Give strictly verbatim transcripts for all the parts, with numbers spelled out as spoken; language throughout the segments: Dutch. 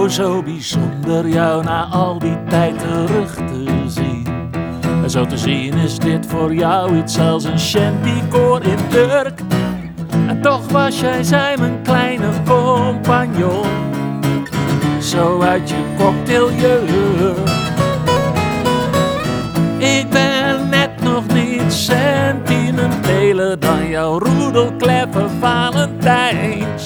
oh zo bijzonder jou na al die tijd terug te zien. En zo te zien is dit voor jou iets als een shantykoor in Turk. En toch was jij zij mijn kleine compagnon, zo uit je cocktailjurk. Ik ben net nog niet sentimenteler dan jouw roedelkleffe Valentijns.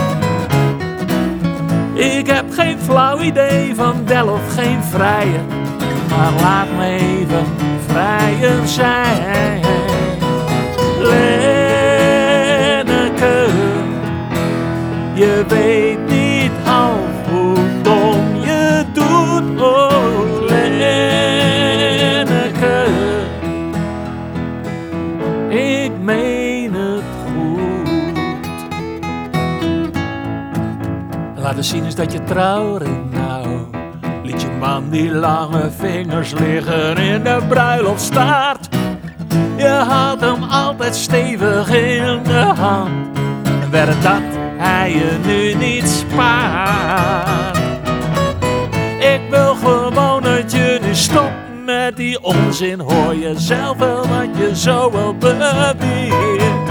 Ik heb geen flauw idee van Del of geen vrije, maar laat me even vrijer zijn. Lenneke, je weet niet half hoe dom je doet, oh Lenneke, ik meen het goed. Laat eens zien eens dat je trouwring nou, liet je man die lange vingers liggen in de bruiloftstaart. Je had hem altijd stevig in de hand, en werd dat hij je nu niet spaart. Ik wil gewoon dat je nu stopt met die onzin, hoor je zelf wel wat je zo wel beweert.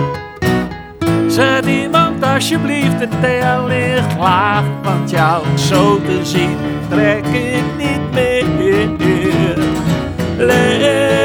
Zet iemand alsjeblieft het theelicht laag, want jou zo te zien trek ik niet meer.